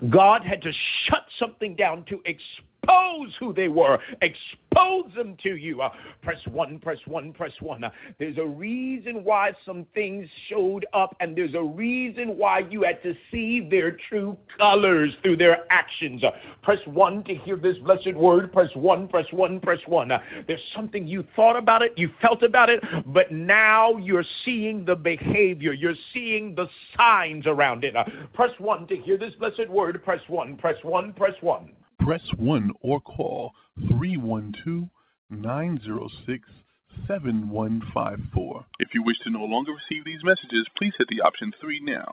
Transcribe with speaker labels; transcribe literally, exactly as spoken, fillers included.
Speaker 1: God had to shut something down to expose who they were, expose them to you. Uh, press one, press one, press one. Uh, there's a reason why some things showed up, and there's a reason why you had to see their true colors through their actions. Uh, press one to hear this blessed word. Press one, press one, press one. Uh, there's something you thought about it, you felt about it, but now you're seeing the behavior. You're seeing the signs around it. Uh, press one to hear this blessed word. Press one, press one, press one.
Speaker 2: Press one or call three one two, nine zero six, seven one five four. If you wish to no longer receive these messages, please hit the option three now.